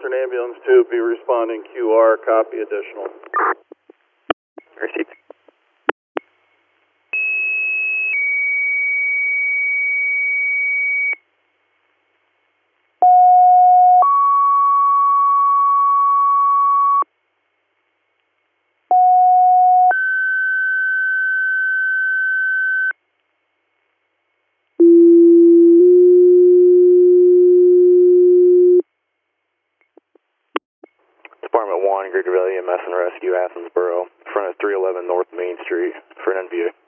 Western Ambulance 2, be responding QR, copy additional. Received. Department 1, Greer Valley EMS and Rescue, Athensboro, front of 311 North Main Street for an NVA.